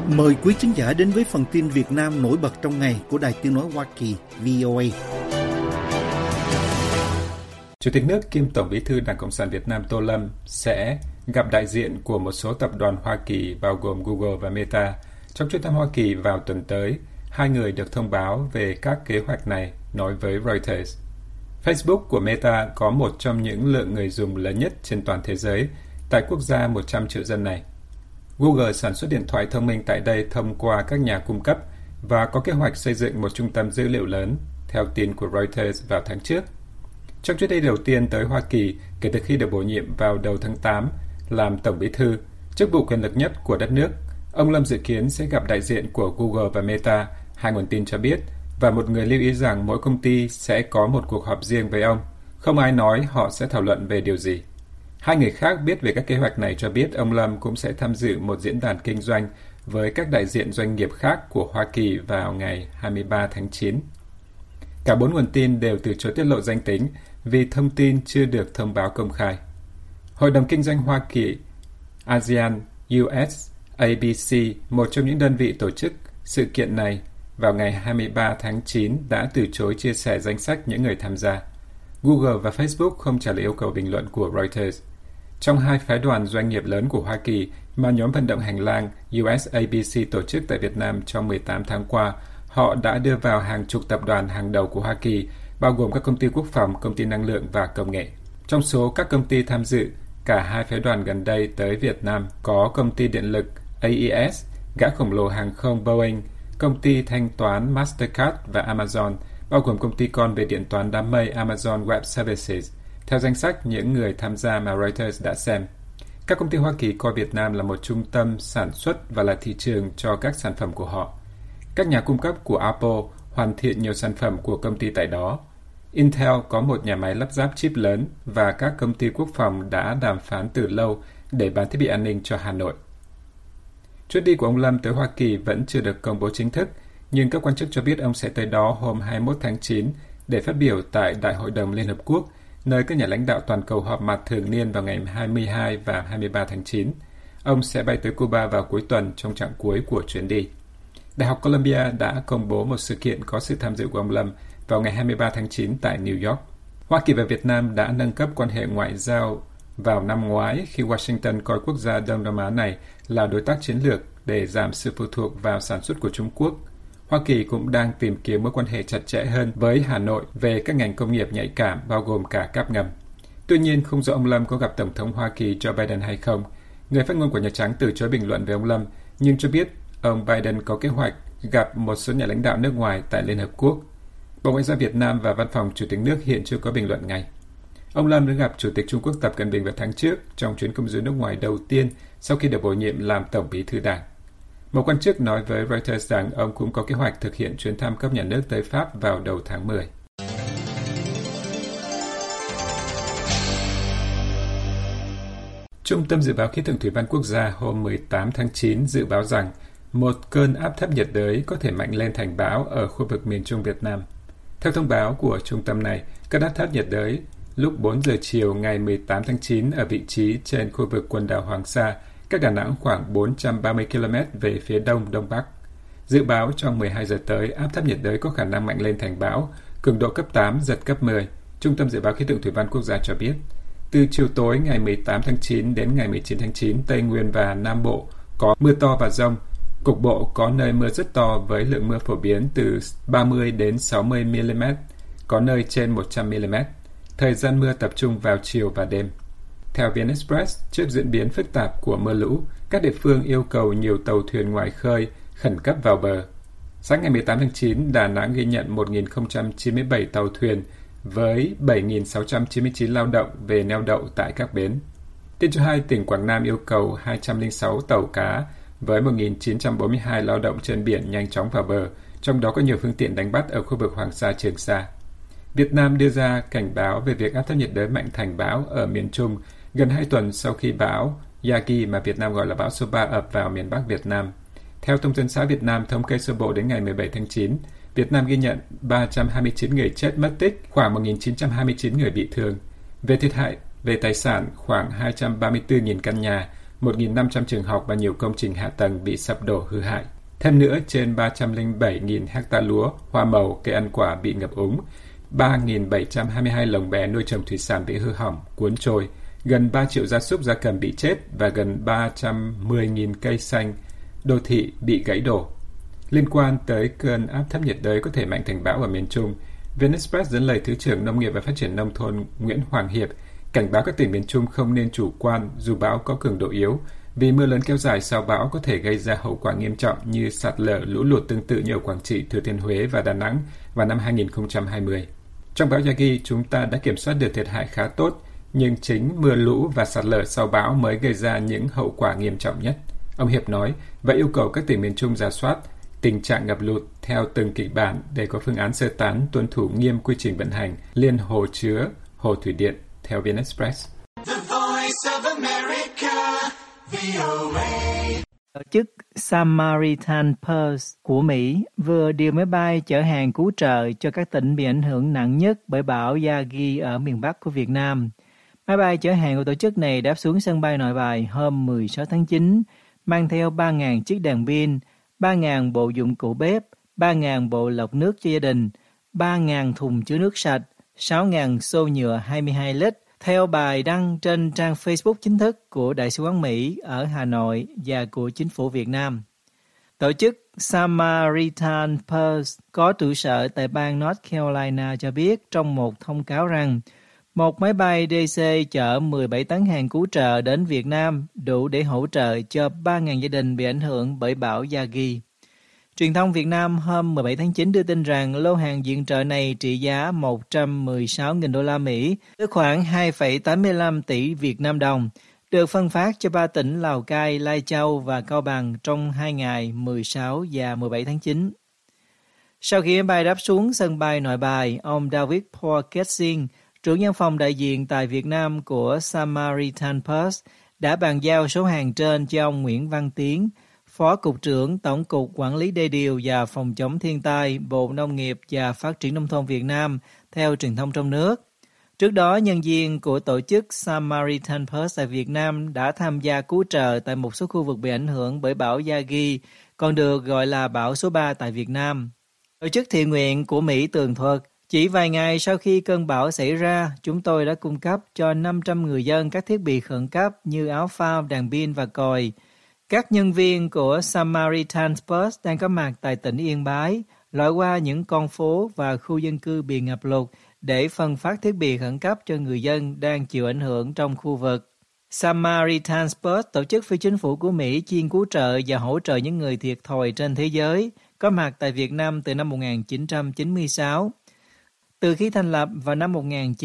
Mời quý khán giả đến với phần tin Việt Nam nổi bật trong ngày của Đài Tiếng nói Hoa Kỳ VOA. Chủ tịch nước kiêm Tổng Bí thư Đảng Cộng sản Việt Nam Tô Lâm sẽ gặp đại diện của một số tập đoàn Hoa Kỳ bao gồm Google và Meta trong chuyến thăm Hoa Kỳ vào tuần tới. Hai người được thông báo về các kế hoạch này, nói với Reuters. Facebook của Meta có một trong những lượng người dùng lớn nhất trên toàn thế giới tại quốc gia 100 triệu dân này. Google sản xuất điện thoại thông minh tại đây thông qua các nhà cung cấp và có kế hoạch xây dựng một trung tâm dữ liệu lớn, theo tin của Reuters vào tháng trước. Trong chuyến đi đầu tiên tới Hoa Kỳ kể từ khi được bổ nhiệm vào đầu tháng 8 làm Tổng Bí thư, chức vụ quyền lực nhất của đất nước, ông Lâm dự kiến sẽ gặp đại diện của Google và Meta, hai nguồn tin cho biết, và một người lưu ý rằng mỗi công ty sẽ có một cuộc họp riêng với ông. Không ai nói họ sẽ thảo luận về điều gì. Hai người khác biết về các kế hoạch này cho biết ông Lâm cũng sẽ tham dự một diễn đàn kinh doanh với các đại diện doanh nghiệp khác của Hoa Kỳ vào ngày 23 tháng 9. Cả bốn nguồn tin đều từ chối tiết lộ danh tính vì thông tin chưa được thông báo công khai. Hội đồng Kinh doanh Hoa Kỳ, ASEAN, US, ABC, một trong những đơn vị tổ chức sự kiện này, vào ngày 23 tháng 9 đã từ chối chia sẻ danh sách những người tham gia. Google và Facebook không trả lời yêu cầu bình luận của Reuters. Trong hai phái đoàn doanh nghiệp lớn của Hoa Kỳ mà nhóm vận động hành lang USABC tổ chức tại Việt Nam trong 18 tháng qua, họ đã đưa vào hàng chục tập đoàn hàng đầu của Hoa Kỳ, bao gồm các công ty quốc phòng, công ty năng lượng và công nghệ. Trong số các công ty tham dự, cả hai phái đoàn gần đây tới Việt Nam có công ty điện lực AES, gã khổng lồ hàng không Boeing, công ty thanh toán Mastercard và Amazon, bao gồm công ty con về điện toán đám mây Amazon Web Services, theo danh sách những người tham gia mà Reuters đã xem. Các công ty Hoa Kỳ coi Việt Nam là một trung tâm sản xuất và là thị trường cho các sản phẩm của họ. Các nhà cung cấp của Apple hoàn thiện nhiều sản phẩm của công ty tại đó. Intel có một nhà máy lắp ráp chip lớn và các công ty quốc phòng đã đàm phán từ lâu để bán thiết bị an ninh cho Hà Nội. Chuyến đi của ông Lâm tới Hoa Kỳ vẫn chưa được công bố chính thức, nhưng các quan chức cho biết ông sẽ tới đó hôm 21 tháng 9 để phát biểu tại Đại hội đồng Liên Hợp Quốc, nơi các nhà lãnh đạo toàn cầu họp mặt thường niên vào ngày 22 và 23 tháng 9. Ông sẽ bay tới Cuba vào cuối tuần trong chặng cuối của chuyến đi. Đại học Columbia đã công bố một sự kiện có sự tham dự của ông Lâm vào ngày 23 tháng 9 tại New York. Hoa Kỳ và Việt Nam đã nâng cấp quan hệ ngoại giao vào năm ngoái khi Washington coi quốc gia Đông Nam Á này là đối tác chiến lược để giảm sự phụ thuộc vào sản xuất của Trung Quốc. Hoa Kỳ cũng đang tìm kiếm mối quan hệ chặt chẽ hơn với Hà Nội về các ngành công nghiệp nhạy cảm bao gồm cả cáp ngầm. Tuy nhiên, không rõ ông Lâm có gặp Tổng thống Hoa Kỳ Joe Biden hay không. Người phát ngôn của Nhà Trắng từ chối bình luận về ông Lâm, nhưng cho biết ông Biden có kế hoạch gặp một số nhà lãnh đạo nước ngoài tại Liên Hợp Quốc. Bộ Ngoại giao Việt Nam và Văn phòng Chủ tịch nước hiện chưa có bình luận ngay. Ông Lâm đã gặp Chủ tịch Trung Quốc Tập Cận Bình vào tháng trước trong chuyến công du nước ngoài đầu tiên sau khi được bổ nhiệm làm Tổng Bí thư Đảng. Một quan chức nói với Reuters rằng ông cũng có kế hoạch thực hiện chuyến thăm cấp nhà nước tới Pháp vào đầu tháng 10. Trung tâm Dự báo Khí tượng Thủy văn Quốc gia hôm 18 tháng 9 dự báo rằng một cơn áp thấp nhiệt đới có thể mạnh lên thành bão ở khu vực miền Trung Việt Nam. Theo thông báo của trung tâm này, cơn áp thấp nhiệt đới lúc 4 giờ chiều ngày 18 tháng 9 ở vị trí trên khu vực quần đảo Hoàng Sa, cách Đà Nẵng khoảng 430 km về phía đông-đông bắc. Dự báo trong 12 giờ tới, áp thấp nhiệt đới có khả năng mạnh lên thành bão, cường độ cấp 8, giật cấp 10. Trung tâm Dự báo Khí tượng Thủy văn Quốc gia cho biết, từ chiều tối ngày 18 tháng 9 đến ngày 19 tháng 9, Tây Nguyên và Nam Bộ có mưa to và dông. Cục bộ có nơi mưa rất to với lượng mưa phổ biến từ 30 đến 60 mm, có nơi trên 100 mm. Thời gian mưa tập trung vào chiều và đêm. Theo VnExpress, trước diễn biến phức tạp của mưa lũ, các địa phương yêu cầu nhiều tàu thuyền ngoài khơi khẩn cấp vào bờ. Sáng ngày 18 tháng 9, Đà Nẵng ghi nhận 1.097 tàu thuyền với 7.699 lao động về neo đậu tại các bến. Tin cho hay, tỉnh Quảng Nam yêu cầu 206 tàu cá với 1.942 lao động trên biển nhanh chóng vào bờ, trong đó có nhiều phương tiện đánh bắt ở khu vực Hoàng Sa, Trường Sa. Việt Nam đưa ra cảnh báo về việc áp thấp nhiệt đới mạnh thành bão ở miền Trung gần 2 tuần sau khi bão Yagi mà Việt Nam gọi là bão số 3 ập vào miền Bắc Việt Nam. Theo Thông tấn xã Việt Nam thống kê sơ bộ đến ngày 17 tháng 9, Việt Nam ghi nhận 329 người chết mất tích, khoảng 1.929 người bị thương. Về thiệt hại về tài sản, khoảng 234.000 căn nhà, 1.500 trường học và nhiều công trình hạ tầng bị sập đổ hư hại. Thêm nữa, trên 307.000 hecta lúa, hoa màu, cây ăn quả bị ngập úng, 3.722 lồng bè nuôi trồng thủy sản bị hư hỏng, cuốn trôi, gần 3 triệu gia súc gia cầm bị chết và gần 310.000 cây xanh đô thị bị gãy đổ. Liên quan tới cơn áp thấp nhiệt đới có thể mạnh thành bão ở miền Trung, VnExpress dẫn lời Thứ trưởng Nông nghiệp và Phát triển Nông thôn Nguyễn Hoàng Hiệp cảnh báo các tỉnh miền Trung không nên chủ quan dù bão có cường độ yếu, vì mưa lớn kéo dài sau bão có thể gây ra hậu quả nghiêm trọng như sạt lở, lũ lụt tương tự như ở Quảng Trị, Thừa Thiên Huế và Đà Nẵng vào năm 2020. Trong bão Yagi, chúng ta đã kiểm soát được thiệt hại khá tốt, nhưng chính mưa lũ và sạt lở sau bão mới gây ra những hậu quả nghiêm trọng nhất. Ông Hiệp nói và yêu cầu các tỉnh miền Trung rà soát tình trạng ngập lụt theo từng kịch bản để có phương án sơ tán, tuân thủ nghiêm quy trình vận hành liên hồ chứa, hồ thủy điện theo VnExpress. Tổ chức Samaritan Purse của Mỹ vừa điều máy bay chở hàng cứu trợ cho các tỉnh bị ảnh hưởng nặng nhất bởi bão Yagi ở miền Bắc của Việt Nam. Máy bay chở hàng của tổ chức này đáp xuống sân bay Nội Bài hôm 16 tháng 9, mang theo 3.000 chiếc đèn pin, 3.000 bộ dụng cụ bếp, 3.000 bộ lọc nước cho gia đình, 3.000 thùng chứa nước sạch, 6.000 xô nhựa 22 lít, theo bài đăng trên trang Facebook chính thức của Đại sứ quán Mỹ ở Hà Nội và của Chính phủ Việt Nam. Tổ chức Samaritan Purse có trụ sở tại bang North Carolina cho biết trong một thông cáo rằng một máy bay DC chở 17 tấn hàng cứu trợ đến Việt Nam đủ để hỗ trợ cho 3.000 gia đình bị ảnh hưởng bởi bão Yagi. Truyền thông Việt Nam hôm 17 tháng 9 đưa tin rằng lô hàng viện trợ này trị giá 116.000 đô la Mỹ, tức khoảng 2,85 tỷ Việt Nam đồng, được phân phát cho 3 tỉnh Lào Cai, Lai Châu và Cao Bằng trong 2 ngày 16 và 17 tháng 9. Sau khi máy bay đáp xuống sân bay Nội Bài, ông David Paul Kessing, trưởng văn phòng đại diện tại Việt Nam của Samaritan Purse, đã bàn giao số hàng trên cho ông Nguyễn Văn Tiến, Phó Cục trưởng Tổng cục Quản lý Đê điều và Phòng chống thiên tai, Bộ Nông nghiệp và Phát triển Nông thôn Việt Nam, theo truyền thông trong nước. Trước đó, nhân viên của tổ chức Samaritan Purse tại Việt Nam đã tham gia cứu trợ tại một số khu vực bị ảnh hưởng bởi bão Yagi, còn được gọi là bão số 3 tại Việt Nam. Tổ chức thiện nguyện của Mỹ tường thuật, chỉ vài ngày sau khi cơn bão xảy ra, chúng tôi đã cung cấp cho 500 người dân các thiết bị khẩn cấp như áo phao, đèn pin và còi. Các nhân viên của Samaritan Purse đang có mặt tại tỉnh Yên Bái, lội qua những con phố và khu dân cư bị ngập lụt để phân phát thiết bị khẩn cấp cho người dân đang chịu ảnh hưởng trong khu vực. Samaritan Purse, tổ chức phi chính phủ của Mỹ chuyên cứu trợ và hỗ trợ những người thiệt thòi trên thế giới, có mặt tại Việt Nam từ năm 1996. Từ khi thành lập vào năm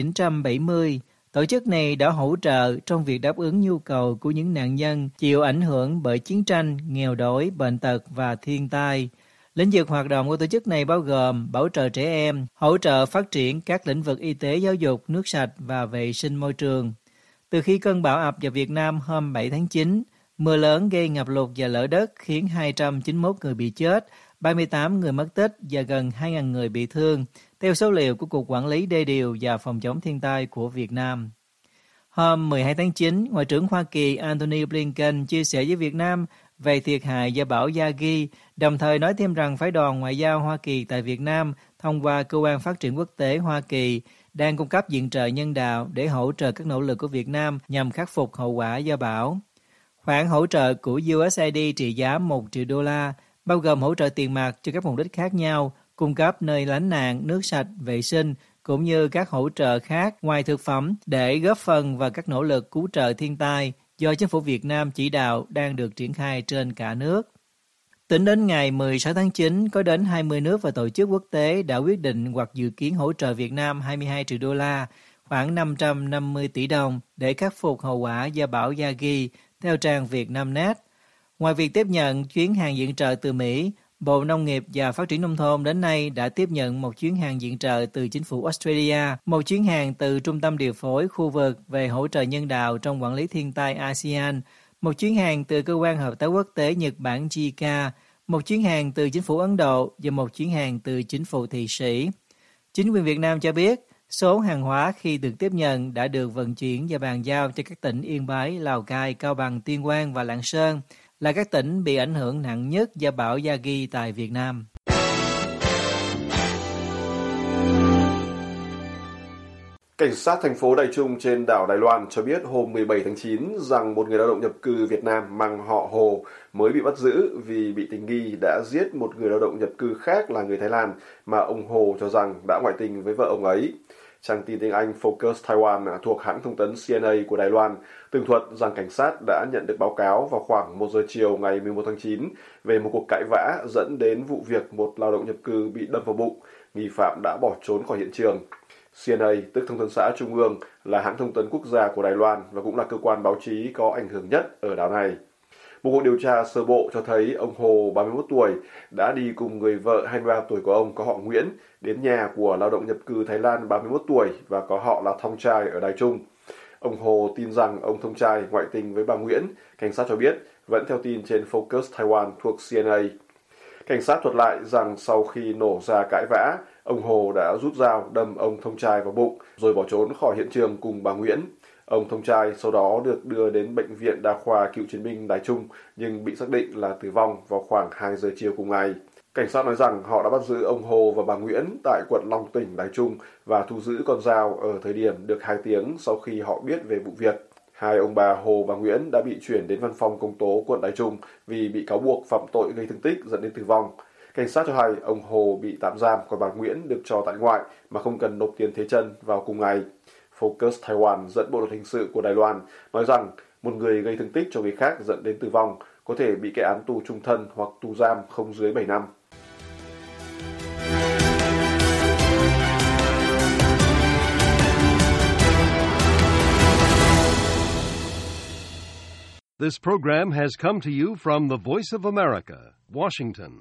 1970, tổ chức này đã hỗ trợ trong việc đáp ứng nhu cầu của những nạn nhân chịu ảnh hưởng bởi chiến tranh, nghèo đói, bệnh tật và thiên tai. Lĩnh vực hoạt động của tổ chức này bao gồm bảo trợ trẻ em, hỗ trợ phát triển các lĩnh vực y tế, giáo dục, nước sạch và vệ sinh môi trường. Từ khi cơn bão ập vào Việt Nam hôm 7 tháng 9, mưa lớn gây ngập lụt và lở đất khiến 291 người bị chết, 38 người mất tích và gần 2.000 người bị thương, theo số liệu của Cục Quản lý Đê điều và Phòng chống thiên tai của Việt Nam. Hôm 12 tháng 9, Ngoại trưởng Hoa Kỳ Antony Blinken chia sẻ với Việt Nam về thiệt hại do bão Yagi, đồng thời nói thêm rằng phái đoàn ngoại giao Hoa Kỳ tại Việt Nam thông qua Cơ quan Phát triển Quốc tế Hoa Kỳ đang cung cấp viện trợ nhân đạo để hỗ trợ các nỗ lực của Việt Nam nhằm khắc phục hậu quả do bão. Khoản hỗ trợ của USAID trị giá 1 triệu đô la, bao gồm hỗ trợ tiền mặt cho các mục đích khác nhau, cung cấp nơi lánh nạn, nước sạch, vệ sinh, cũng như các hỗ trợ khác ngoài thực phẩm để góp phần vào các nỗ lực cứu trợ thiên tai do Chính phủ Việt Nam chỉ đạo đang được triển khai trên cả nước. Tính đến ngày 16 tháng 9, có đến 20 nước và tổ chức quốc tế đã quyết định hoặc dự kiến hỗ trợ Việt Nam 22 triệu đô la, khoảng 550 tỷ đồng để khắc phục hậu quả do bão Yagi, theo trang Vietnamnet. Ngoài việc tiếp nhận chuyến hàng viện trợ từ Mỹ, Bộ Nông nghiệp và Phát triển Nông thôn đến nay đã tiếp nhận một chuyến hàng viện trợ từ chính phủ Australia, một chuyến hàng từ Trung tâm Điều phối khu vực về hỗ trợ nhân đạo trong quản lý thiên tai ASEAN, một chuyến hàng từ Cơ quan Hợp tác Quốc tế Nhật Bản JICA, một chuyến hàng từ chính phủ Ấn Độ và một chuyến hàng từ chính phủ Thụy Sĩ. Chính quyền Việt Nam cho biết, Số hàng hóa khi được tiếp nhận đã được vận chuyển và bàn giao cho các tỉnh Yên Bái, Lào Cai, Cao Bằng, Tuyên Quang và Lạng Sơn là các tỉnh bị ảnh hưởng nặng nhất do bão Yagi tại Việt Nam. Cảnh sát thành phố Đài Trung trên đảo Đài Loan cho biết hôm 17 tháng 9 rằng một người lao động nhập cư Việt Nam mang họ Hồ mới bị bắt giữ vì bị tình nghi đã giết một người lao động nhập cư khác là người Thái Lan mà ông Hồ cho rằng đã ngoại tình với vợ ông ấy. Trang tin tiếng Anh Focus Taiwan thuộc hãng thông tấn CNA của Đài Loan tường thuật rằng cảnh sát đã nhận được báo cáo vào khoảng 1 giờ chiều ngày 11 tháng 9 về một cuộc cãi vã dẫn đến vụ việc một lao động nhập cư bị đâm vào bụng. Nghi phạm đã bỏ trốn khỏi hiện trường. CNA, tức Thông tấn xã Trung ương, là hãng thông tấn quốc gia của Đài Loan và cũng là cơ quan báo chí có ảnh hưởng nhất ở đảo này. Một cuộc điều tra sơ bộ cho thấy ông Hồ, 31 tuổi, đã đi cùng người vợ 23 tuổi của ông có họ Nguyễn đến nhà của lao động nhập cư Thái Lan 31 tuổi và có họ là Thong Trai ở Đài Trung. Ông Hồ tin rằng ông Thong Trai ngoại tình với bà Nguyễn, cảnh sát cho biết, vẫn theo tin trên Focus Taiwan thuộc CNA. Cảnh sát thuật lại rằng sau khi nổ ra cãi vã, ông Hồ đã rút dao đâm ông Thong Trai vào bụng rồi bỏ trốn khỏi hiện trường cùng bà Nguyễn. Ông Thong Trai sau đó được đưa đến Bệnh viện Đa khoa Cựu chiến binh Đài Trung nhưng bị xác định là tử vong vào khoảng 2 giờ chiều cùng ngày. Cảnh sát nói rằng họ đã bắt giữ ông Hồ và bà Nguyễn tại quận Long Tỉnh, Đài Trung và thu giữ con dao ở thời điểm được 2 tiếng sau khi họ biết về vụ việc. Hai ông bà Hồ và Nguyễn đã bị chuyển đến văn phòng công tố quận Đài Trung vì bị cáo buộc phạm tội gây thương tích dẫn đến tử vong. Cảnh sát cho hay ông Hồ bị tạm giam, còn bà Nguyễn được cho tại ngoại mà không cần nộp tiền thế chân vào cùng ngày. Focus Taiwan dẫn Bộ luật hình sự của Đài Loan nói rằng một người gây thương tích cho người khác dẫn đến tử vong có thể bị kết án tù chung thân hoặc tù giam không dưới 7 năm. This program has come to you from the Voice of America, Washington.